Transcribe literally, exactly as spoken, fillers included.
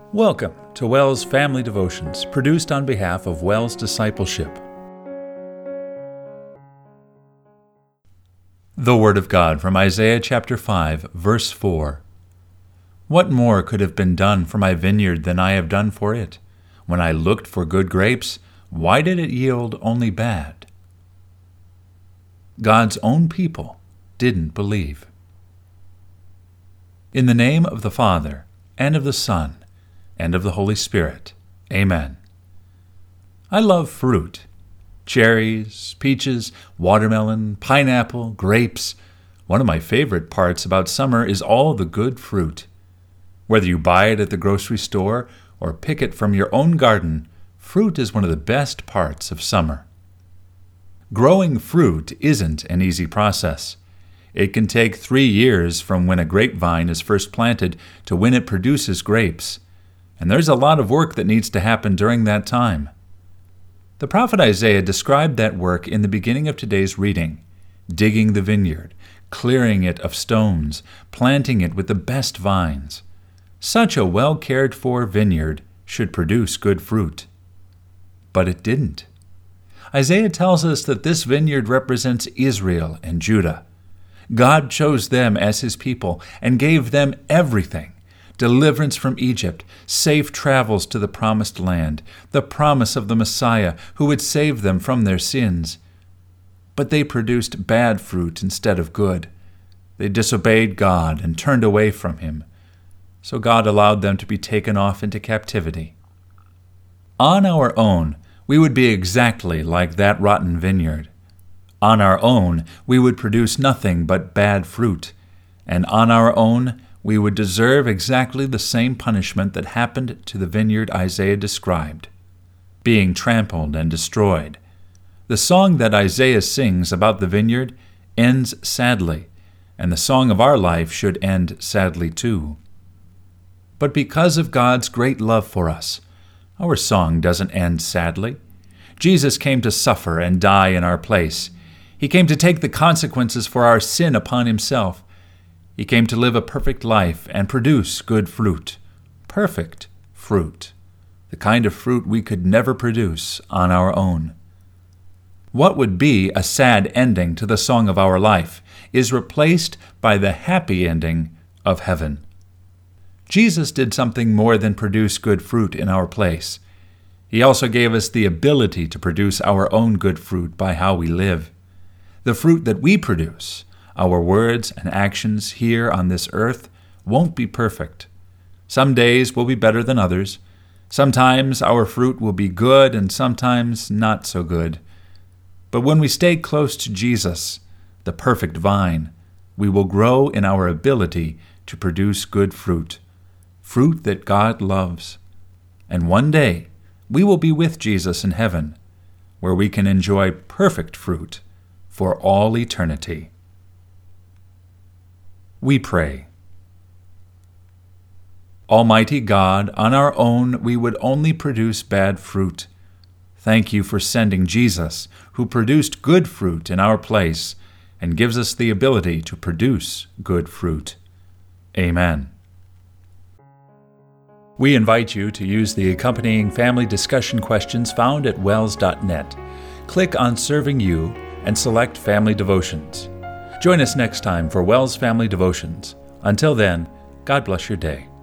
Welcome to WELS Family Devotions, produced on behalf of WELS Discipleship. The Word of God from Isaiah chapter five, verse four. What more could have been done for my vineyard than I have done for it? When I looked for good grapes, why did it yield only bad? God's own people didn't believe. In the name of the Father, and of the Son, and of the Holy Spirit. Amen. I love fruit. Cherries, peaches, watermelon, pineapple, grapes. One of my favorite parts about summer is all the good fruit. Whether you buy it at the grocery store or pick it from your own garden, fruit is one of the best parts of summer. Growing fruit isn't an easy process. It can take three years from when a grapevine is first planted to when it produces grapes. And there's a lot of work that needs to happen during that time. The prophet Isaiah described that work in the beginning of today's reading: digging the vineyard, clearing it of stones, planting it with the best vines. Such a well-cared-for vineyard should produce good fruit. But it didn't. Isaiah tells us that this vineyard represents Israel and Judah. God chose them as his people and gave them everything: deliverance from Egypt, safe travels to the promised land, the promise of the Messiah who would save them from their sins. But they produced bad fruit instead of good. They disobeyed God and turned away from him. So God allowed them to be taken off into captivity. On our own, we would be exactly like that rotten vineyard. On our own, we would produce nothing but bad fruit. And on our own, we would deserve exactly the same punishment that happened to the vineyard Isaiah described: being trampled and destroyed. The song that Isaiah sings about the vineyard ends sadly, and the song of our life should end sadly too. But because of God's great love for us, our song doesn't end sadly. Jesus came to suffer and die in our place. He came to take the consequences for our sin upon himself. He came to live a perfect life and produce good fruit. Perfect fruit. The kind of fruit we could never produce on our own. What would be a sad ending to the song of our life is replaced by the happy ending of heaven. Jesus did something more than produce good fruit in our place. He also gave us the ability to produce our own good fruit by how we live. The fruit that we produce, our words and actions here on this earth, won't be perfect. Some days will be better than others. Sometimes our fruit will be good and sometimes not so good. But when we stay close to Jesus, the perfect vine, we will grow in our ability to produce good fruit, fruit that God loves. And one day, we will be with Jesus in heaven, where we can enjoy perfect fruit for all eternity. We pray. Almighty God, on our own we would only produce bad fruit. Thank you for sending Jesus, who produced good fruit in our place and gives us the ability to produce good fruit. Amen. We invite you to use the accompanying family discussion questions found at wels dot net. Click on Serving You and select Family Devotions. Join us next time for WELS Family Devotions. Until then, God bless your day.